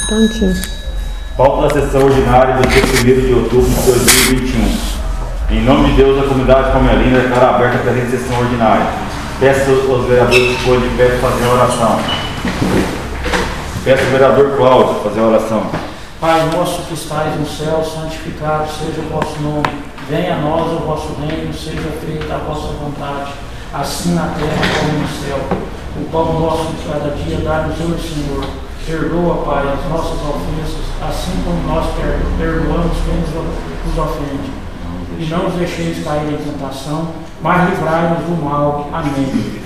Prontinho. Pauta da sessão ordinária do dia 1º de outubro de 2021. Em nome de Deus, a comunidade palmelina declara aberta a presente sessão ordinária. Peço aos vereadores que forem de pé fazer a oração. Peço ao vereador Cláudio fazer a oração. Pai nosso que estais no céu, santificado seja o vosso nome. Venha a nós o vosso reino, seja feita a vossa vontade, assim na terra como no céu. O pão nosso de cada dia dá-nos hoje, Senhor. Perdoa, Pai, as nossas ofensas, assim como nós perdoamos quem nos ofende. E não nos deixeis cair em tentação, mas livrai-nos do mal. Amém.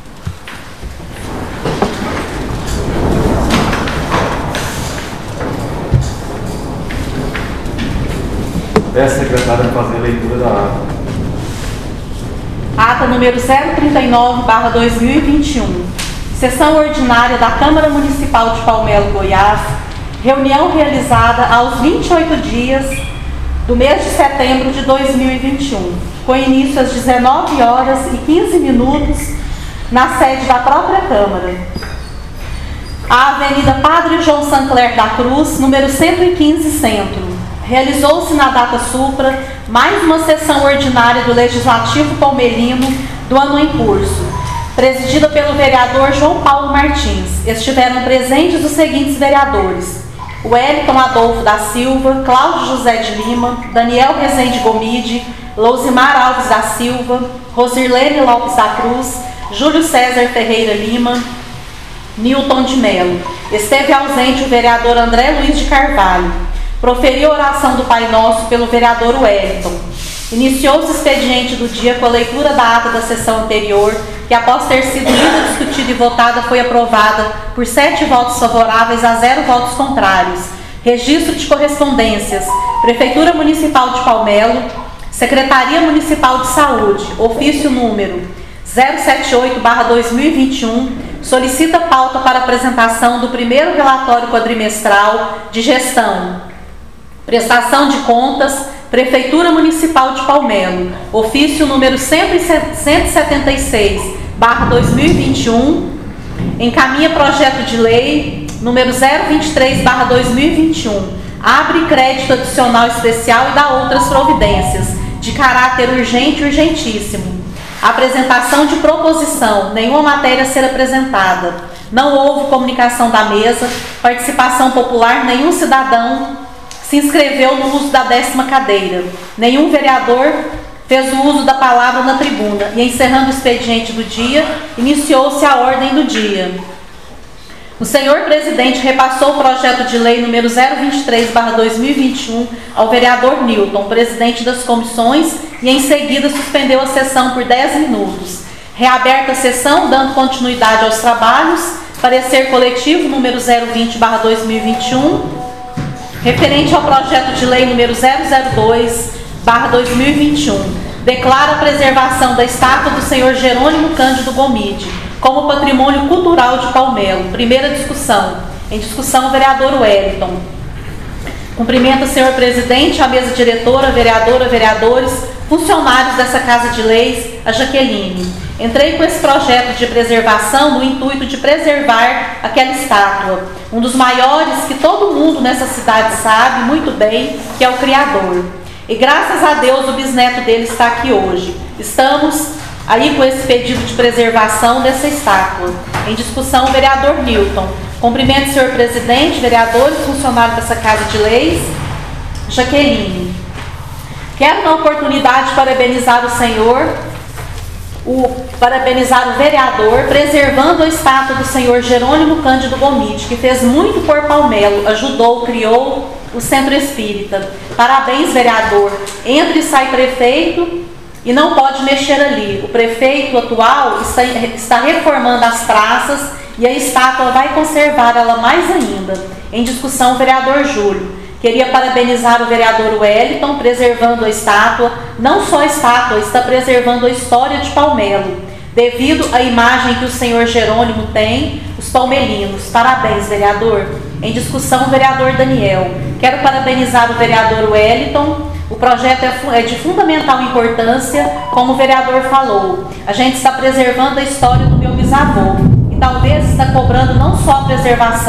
Peço à secretária fazer a leitura da ata. Ata número 039/2021. Sessão ordinária da Câmara Municipal de Palmelo, Goiás. Reunião realizada aos 28 dias do mês de setembro de 2021, com início às 19h15, na sede da própria Câmara. A Avenida Padre João Sancler da Cruz, número 115, Centro. Realizou-se na data supra mais uma sessão ordinária do Legislativo Palmelino do ano em curso, presidida pelo vereador João Paulo Martins. Estiveram presentes os seguintes vereadores: Wellington Adolfo da Silva, Cláudio José de Lima, Daniel Rezende Gomide, Lousimar Alves da Silva, Rosirlene Lopes da Cruz, Júlio César Ferreira Lima, Nilton de Melo. Esteve ausente o vereador André Luiz de Carvalho. Proferiu a oração do Pai Nosso pelo vereador Wellington. Iniciou-se o expediente do dia com a leitura da ata da sessão anterior, que após ter sido lida, discutida e votada, foi aprovada por 7 votos favoráveis a 0 votos contrários. Registro de correspondências: Prefeitura Municipal de Palmelo, Secretaria Municipal de Saúde, ofício número 078/2021, solicita pauta para apresentação do primeiro relatório quadrimestral de gestão, prestação de contas, Prefeitura Municipal de Palmelo, ofício número 176/2021, encaminha projeto de lei número 023/2021, abre crédito adicional especial e dá outras providências, de caráter urgente e urgentíssimo. Apresentação de proposição, nenhuma matéria a ser apresentada. Não houve comunicação da mesa, participação popular, nenhum cidadão se inscreveu no uso da 10ª cadeira. Nenhum vereador fez o uso da palavra na tribuna. E encerrando o expediente do dia, iniciou-se a ordem do dia. O senhor presidente repassou o projeto de lei número 023/2021 ao vereador Nilton, presidente das comissões, e em seguida suspendeu a sessão por 10 minutos. Reaberta a sessão, dando continuidade aos trabalhos, parecer coletivo número 020/2021, referente ao projeto de lei número 002/2021, declara a preservação da estátua do senhor Jerônimo Cândido Gomide como patrimônio cultural de Palmelo. Primeira discussão. Em discussão, o vereador Wellington. Cumprimento o senhor presidente, a mesa diretora, vereadora, vereadores, funcionários dessa Casa de Leis, a Jaqueline. Entrei com esse projeto de preservação no intuito de preservar aquela estátua, um dos maiores que todo mundo nessa cidade sabe muito bem, que é o Criador. E graças a Deus o bisneto dele está aqui hoje. Estamos aí com esse pedido de preservação dessa estátua. Em discussão, o vereador Nilton. Cumprimento o senhor presidente, vereadores, funcionários dessa Casa de Leis, Jaqueline. Quero na oportunidade parabenizar o senhor, parabenizar o vereador, preservando a estátua do senhor Jerônimo Cândido Gomide, que fez muito por Palmelo, ajudou, criou o Centro Espírita. Parabéns, vereador. Entra e sai prefeito e não pode mexer ali. O prefeito atual está reformando as praças e a estátua vai conservar ela mais ainda. Em discussão, o vereador Júlio. Queria parabenizar o vereador Wellington, preservando a estátua. Não só a estátua, está preservando a história de Palmelo, devido à imagem que o senhor Jerônimo tem, os palmelinos. Parabéns, vereador. Em discussão, o vereador Daniel. Quero parabenizar o vereador Wellington. O projeto é de fundamental importância, como o vereador falou. A gente está preservando a história do meu bisavô. E talvez está cobrando não só a preservação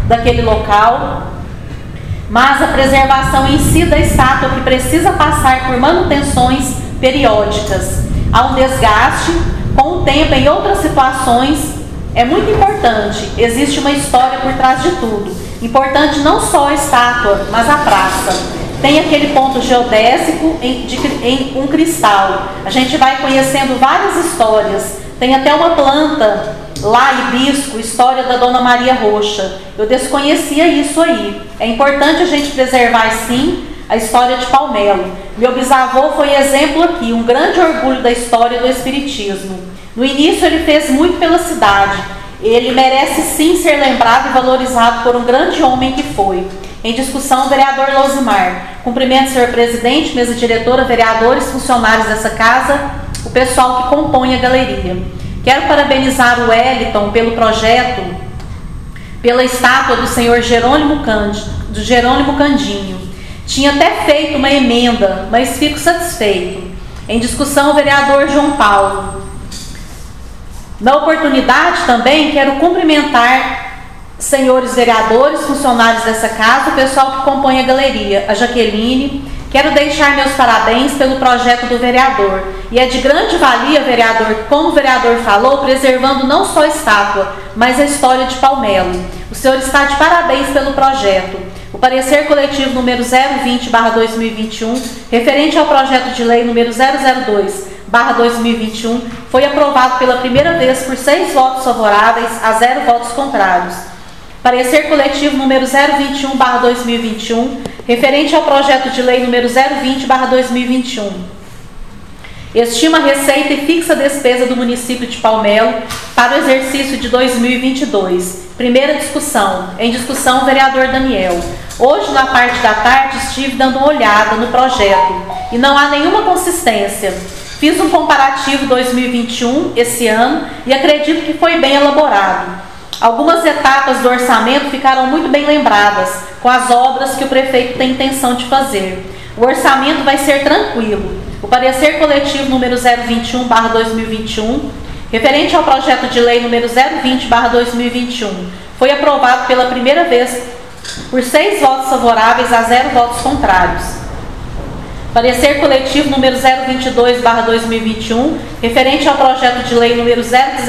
daquele local, mas a preservação em si da estátua, que precisa passar por manutenções periódicas. Há um desgaste com o tempo em outras situações. É muito importante, existe uma história por trás de tudo. Importante não só a estátua, mas a praça. Tem aquele ponto geodésico em um cristal. A gente vai conhecendo várias histórias. Tem até uma planta lá, hibisco, história da Dona Maria Roxa. Eu desconhecia isso aí. É importante a gente preservar, sim, a história de Palmelo. Meu bisavô foi exemplo aqui, um grande orgulho da história do Espiritismo. No início ele fez muito pela cidade. Ele merece sim ser lembrado e valorizado por um grande homem que foi. Em discussão, o vereador Losimar. Cumprimento, senhor presidente, mesa diretora, vereadores, funcionários dessa casa, o pessoal que compõe a galeria. Quero parabenizar o Wellington pelo projeto, pela estátua do senhor Jerônimo Candinho. Tinha até feito uma emenda, mas fico satisfeito. Em discussão, o vereador João Paulo. Na oportunidade também quero cumprimentar senhores vereadores, funcionários dessa casa, o pessoal que compõe a galeria, a Jaqueline. Quero deixar meus parabéns pelo projeto do vereador. E é de grande valia, vereador, como o vereador falou, preservando não só a estátua, mas a história de Palmelo. O senhor está de parabéns pelo projeto. O parecer coletivo número 020/2021, referente ao projeto de lei número 002/2021, foi aprovado pela primeira vez por 6 votos favoráveis a 0 votos contrários. Parecer coletivo número 021/2021, referente ao projeto de lei número 020/2021. Estima a receita e fixa a despesa do município de Palmelo para o exercício de 2022. Primeira discussão. Em discussão, o vereador Daniel. Hoje, na parte da tarde, estive dando uma olhada no projeto e não há nenhuma consistência. Fiz um comparativo 2021, esse ano, e acredito que foi bem elaborado. Algumas etapas do orçamento ficaram muito bem lembradas, com as obras que o prefeito tem intenção de fazer. O orçamento vai ser tranquilo. O parecer coletivo número 021/2021, referente ao projeto de lei número 020/2021, foi aprovado pela primeira vez por 6 votos favoráveis a 0 votos contrários. Parecer coletivo número 022/2021, referente ao projeto de lei número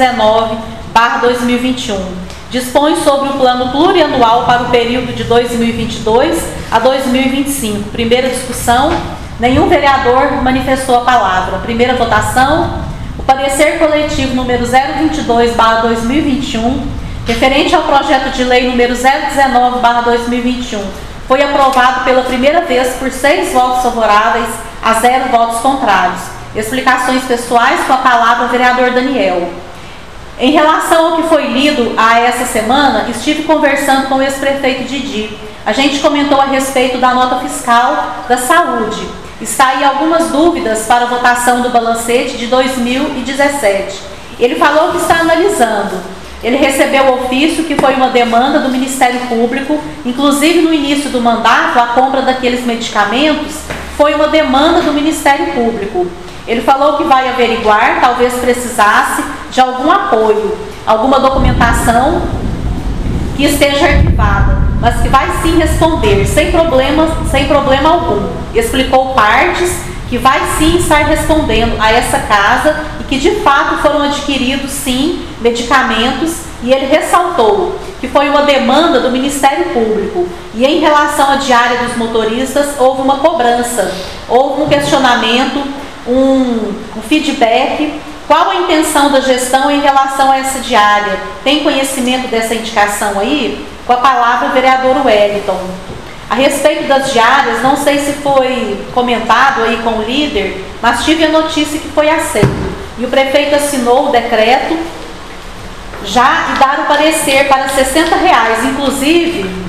019/2021. Dispõe sobre o plano plurianual para o período de 2022 a 2025. Primeira discussão, nenhum vereador manifestou a palavra. Primeira votação, o parecer coletivo número 022/2021, referente ao projeto de lei número 019/2021, foi aprovado pela primeira vez por 6 votos favoráveis a 0 votos contrários. Explicações pessoais, com a palavra o vereador Daniel. Em relação ao que foi lido a essa semana, estive conversando com o ex-prefeito Didi. A gente comentou a respeito da nota fiscal da saúde. Está aí algumas dúvidas para a votação do balancete de 2017. Ele falou que está analisando. Ele recebeu o ofício, que foi uma demanda do Ministério Público, inclusive no início do mandato, a compra daqueles medicamentos foi uma demanda do Ministério Público. Ele falou que vai averiguar, talvez precisasse de algum apoio, alguma documentação que esteja arquivada, mas que vai sim responder, sem problema algum. Explicou partes que vai sim estar respondendo a essa casa e que de fato foram adquiridos sim medicamentos, e ele ressaltou que foi uma demanda do Ministério Público. E em relação à diária dos motoristas, houve uma cobrança, houve um questionamento, um feedback. Qual a intenção da gestão em relação a essa diária? Tem conhecimento dessa indicação aí? Com a palavra o vereador Wellington. A respeito das diárias, não sei se foi comentado aí com o líder, mas tive a notícia que foi aceito. E o prefeito assinou o decreto já e dar o parecer para R$60. Inclusive,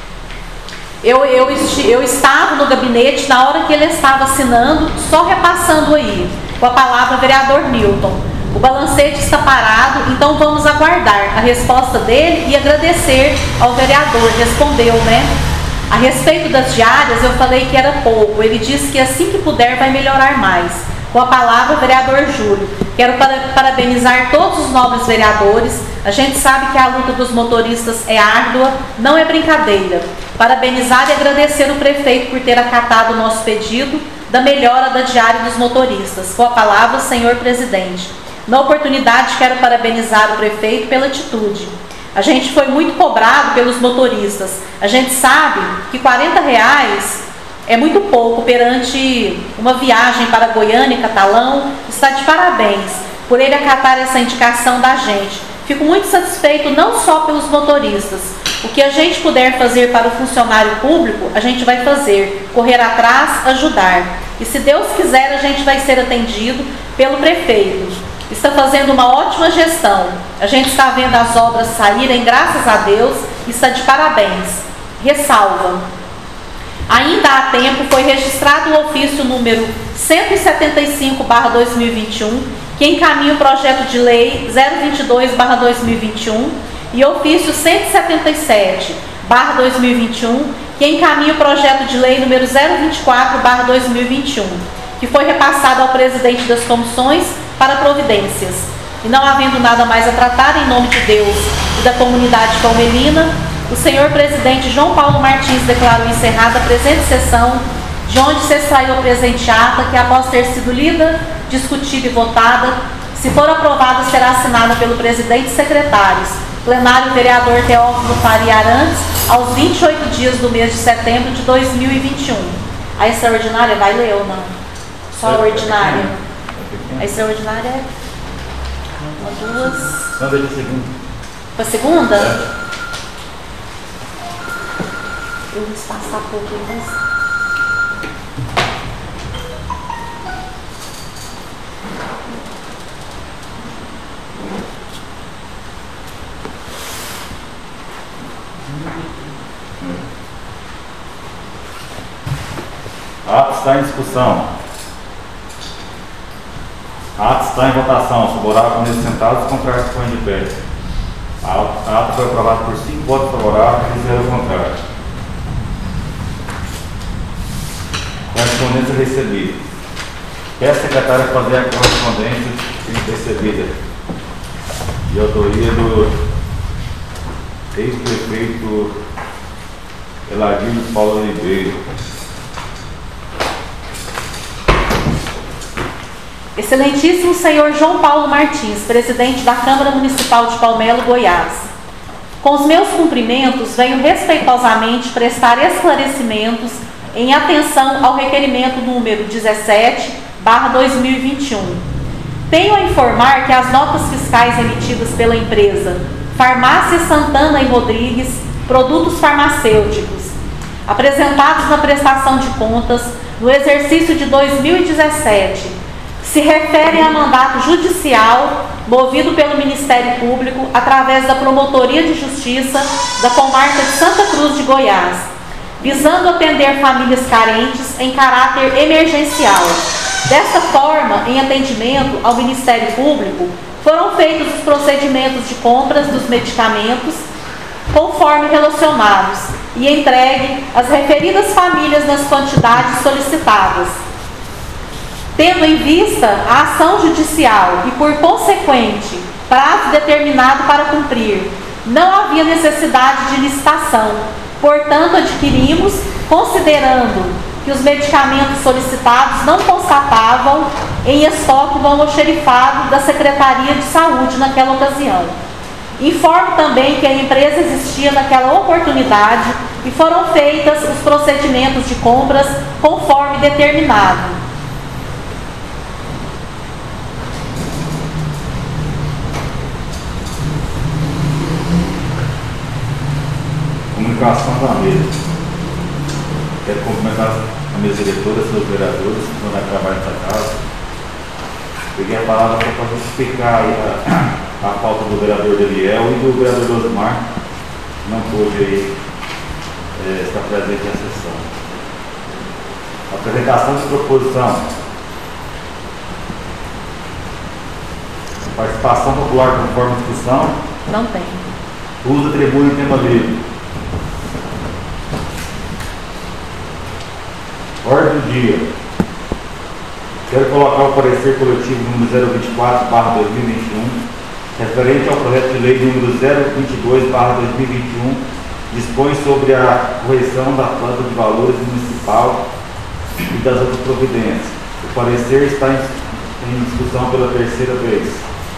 eu estava no gabinete na hora que ele estava assinando, só repassando aí, com a palavra vereador Milton. O balancete está parado, então vamos aguardar a resposta dele e agradecer ao vereador. Respondeu, né? A respeito das diárias, eu falei que era pouco. Ele disse que assim que puder vai melhorar mais. Com a palavra, vereador Júlio. Quero parabenizar todos os nobres vereadores. A gente sabe que a luta dos motoristas é árdua, não é brincadeira. Parabenizar e agradecer o prefeito por ter acatado o nosso pedido da melhora da diária dos motoristas. Com a palavra, senhor presidente. Na oportunidade, quero parabenizar o prefeito pela atitude. A gente foi muito cobrado pelos motoristas. A gente sabe que R$40 é muito pouco perante uma viagem para Goiânia e Catalão. Está de parabéns por ele acatar essa indicação da gente. Fico muito satisfeito não só pelos motoristas. O que a gente puder fazer para o funcionário público, a gente vai fazer. Correr atrás, ajudar. E se Deus quiser, a gente vai ser atendido pelo prefeito. Está fazendo uma ótima gestão. A gente está vendo as obras saírem, graças a Deus, e está de parabéns. Ressalva. Ainda há tempo foi registrado o ofício número 175/2021, que encaminha o projeto de lei 022/2021, e ofício 177/2021, que encaminha o projeto de lei número 024/2021, que foi repassado ao presidente das comissões para providências. E não havendo nada mais a tratar, em nome de Deus e da comunidade palmelina, o senhor presidente João Paulo Martins declarou encerrada a presente sessão, de onde se extraiu a presente ata, que após ter sido lida, discutida e votada, se for aprovada, será assinada pelo presidente e secretários. Plenário vereador Teófilo Faria Arantes, aos 28 dias do mês de setembro de 2021. A extraordinária vai ler ou não? Só a ordinária. A extraordinária é uma, duas... Não, deixa a segunda. Foi a segunda? Eu vou passar um pouquinho mais. Ato está em discussão. Ato está em votação. Favorável com esses sentados, contrário se põe de pé. A ata foi aprovada por 5 votos favoráveis e 0 contrários. Correspondência recebida. Peço à secretária fazer a correspondência recebida de autoria do ex-prefeito Eladino Paulo Ribeiro. Excelentíssimo senhor João Paulo Martins, presidente da Câmara Municipal de Palmelo, Goiás. Com os meus cumprimentos, venho respeitosamente prestar esclarecimentos em atenção ao requerimento número 17/2021. Tenho a informar que as notas fiscais emitidas pela empresa Farmácia Santana e Rodrigues, Produtos Farmacêuticos, apresentados na prestação de contas no exercício de 2017, se referem a mandato judicial movido pelo Ministério Público através da Promotoria de Justiça da Comarca de Santa Cruz de Goiás, visando atender famílias carentes em caráter emergencial. Desta forma, em atendimento ao Ministério Público, foram feitos os procedimentos de compras dos medicamentos conforme relacionados e entregue às referidas famílias nas quantidades solicitadas. Tendo em vista a ação judicial e, por consequente, prazo determinado para cumprir, não havia necessidade de licitação. Portanto, adquirimos, considerando que os medicamentos solicitados não constatavam em estoque no almoxerifado da Secretaria de Saúde naquela ocasião. Informo também que a empresa existia naquela oportunidade e foram feitas os procedimentos de compras conforme determinado. Comunicação da mesa. Quero cumprimentar a mesa diretora, seus vereadores, que estão trabalhando nessa casa. Peguei a palavra para justificar aí a falta do vereador Deliel e do vereador Osmar, que não pôde aí estar presente na sessão. Apresentação de proposição. Participação popular conforme a discussão. Não tem. Uso da tribuna em tema livre. Ordem do dia. Quero colocar o parecer coletivo número 024/2021, referente ao projeto de lei número 022/2021, dispõe sobre a correção da planta de valores municipal e das outras providências. O parecer está em discussão pela terceira vez.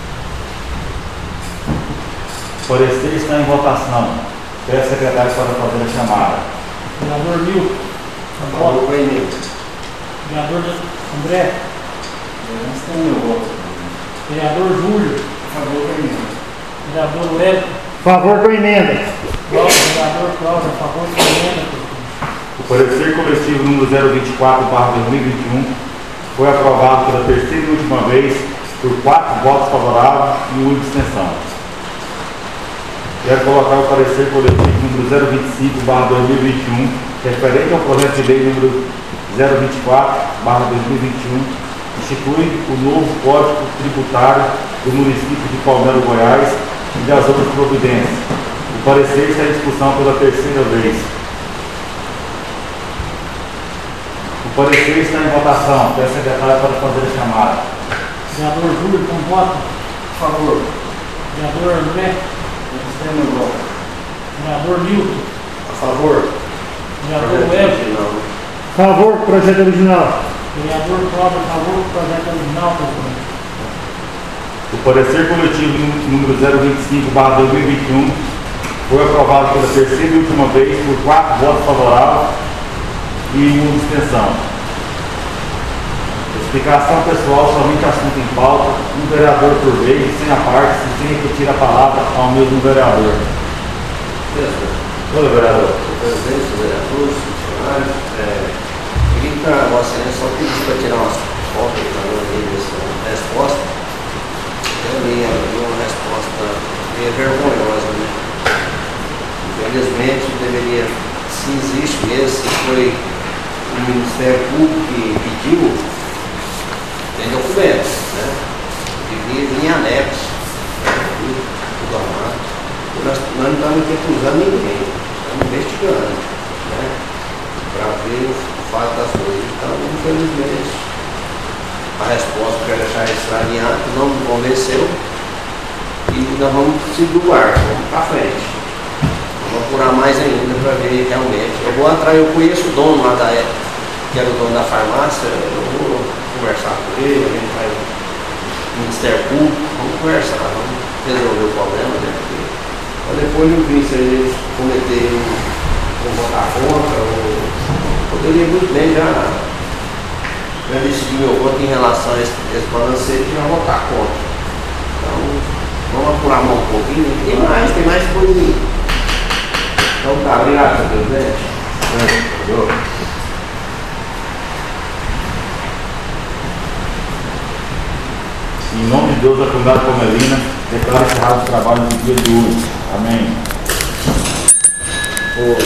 O parecer está em votação. Peço ao secretário para fazer a chamada. Vereador Milton. Favor com a emenda. Vereador André. Não tem meu voto. Vereador Júlio. Favor com a emenda. Vereador Wellington. Favor com a emenda. Vereador Cláudio, a favor da emenda. O parecer coletivo número 024/2021 foi aprovado pela terceira e última vez por 4 votos favoráveis e 1 abstenção. Quero colocar o parecer coletivo número 025/2021, referente ao projeto de lei número 024/2021, institui o novo Código Tributário do município de Palmelo, Goiás e das outras providências. O parecer está em discussão pela terceira vez. O parecer está em votação. Peço ao secretário para fazer a chamada. Vereador Júlio, com voto. Favor. Vereador André. Não tem meu voto. Vereador Milton. A favor. Vereador Wellington. Não. Favor com o projeto original. Vereador Cláudio, a favor do projeto original, presidente. O parecer coletivo número 025/2021 foi aprovado pela terceira e última vez por 4 votos favoráveis e 1 abstenção. Explicação pessoal, somente assunto em pauta, um vereador por vez, sem a parte, sem repetir a palavra ao mesmo vereador. Oi, vereador. Presidente, vereadores, funcionários, queria que a Vossa Excelência só pedisse para tirar umas fotos para nós aí dessa resposta. Eu li uma resposta meio vergonhosa, né? Infelizmente, deveria, se existe mesmo, se foi o Ministério Público que pediu, tem documentos, né? Devia vir em anexo, tudo armado. Nós não estamos aqui acusando ninguém, estamos investigando, né? Para ver o fato das coisas. Então, infelizmente, a resposta que eu quero deixar registrada em ato não me convenceu e nós vamos seguir o barco, vamos para frente. Vamos apurar mais ainda para ver realmente. Eu vou atrás, eu conheço o dono lá da época, que era o dono da farmácia, eu vou conversar com ele, a gente vai no Ministério Público, vamos conversar, vamos resolver o problema, né? Mas depois eu vi se eles cometerem ou votar contra, ou poderia muito bem já decidir meu voto em relação a esse balanceio e já votar contra. Então, vamos apurar a mão um pouquinho. Tem mais coisa aí. Então tá, obrigado, senhor presidente. Em nome de Deus, da comunidade palmelina, declaro encerrado o trabalho do dia de hoje. Amém.